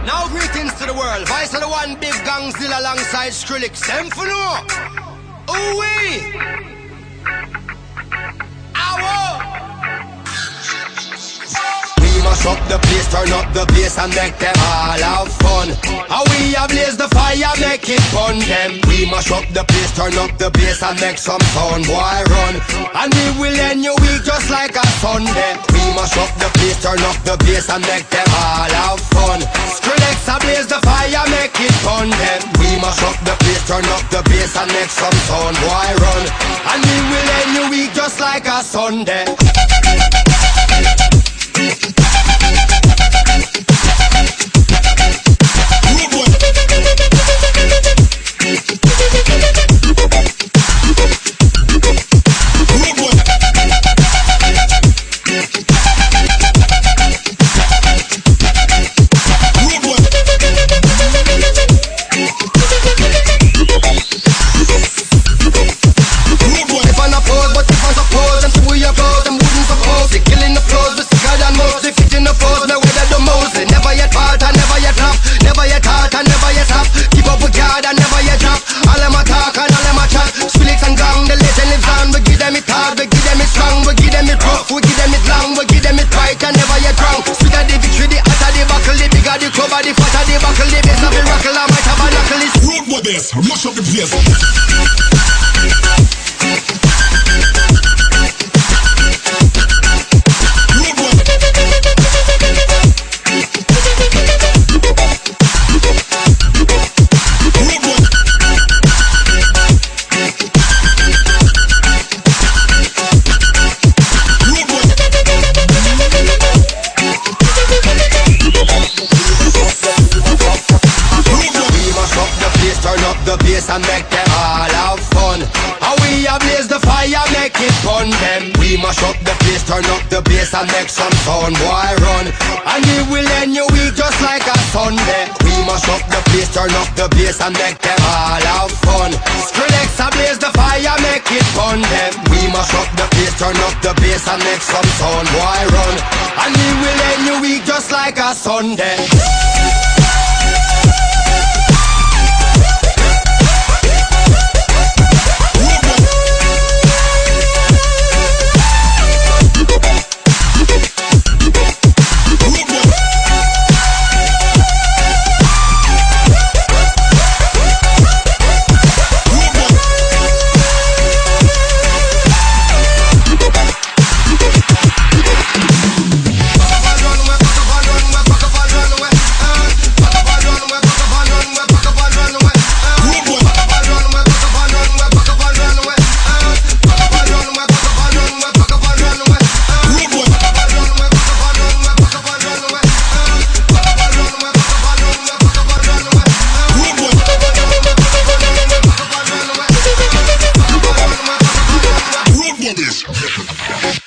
Now greetings to the world. Vice of the one big gangzilla alongside Skrillex. Them for no. Ooh-wee. Mash up the place, turn up the bass and make them all have fun. How we ablaze the fire, make it fun them. We mash up the place, turn up the bass and make some sound, boy run. And we will end your week just like a Sunday. We mash up the place, turn up the bass and make them all have fun. Skrillex ablaze the fire, make it fun them. We mash up the place, turn up the bass and make some sound, boy run. And we will end your week just like a Sunday. Mash up the place. And make them all have fun. How we ablaze the fire, make it fun them. We mash up the place, turn up the bass and make some sound, boy run. And we will end your week just like a Sunday. We mash up the place, turn up the bass and make them all have fun. Skrillex ablaze the fire, make it fun them. We mash up the place, turn up the bass and make some sound, boy run. And we will end your week just like a Sunday. This.